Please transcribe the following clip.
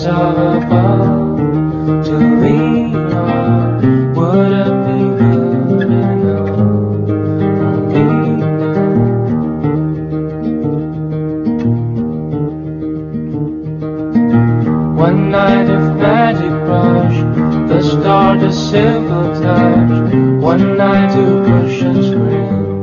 are above to lean on. Would it be good enough for me now? One night of magic rush, the start a simple touch. One night to push and scream.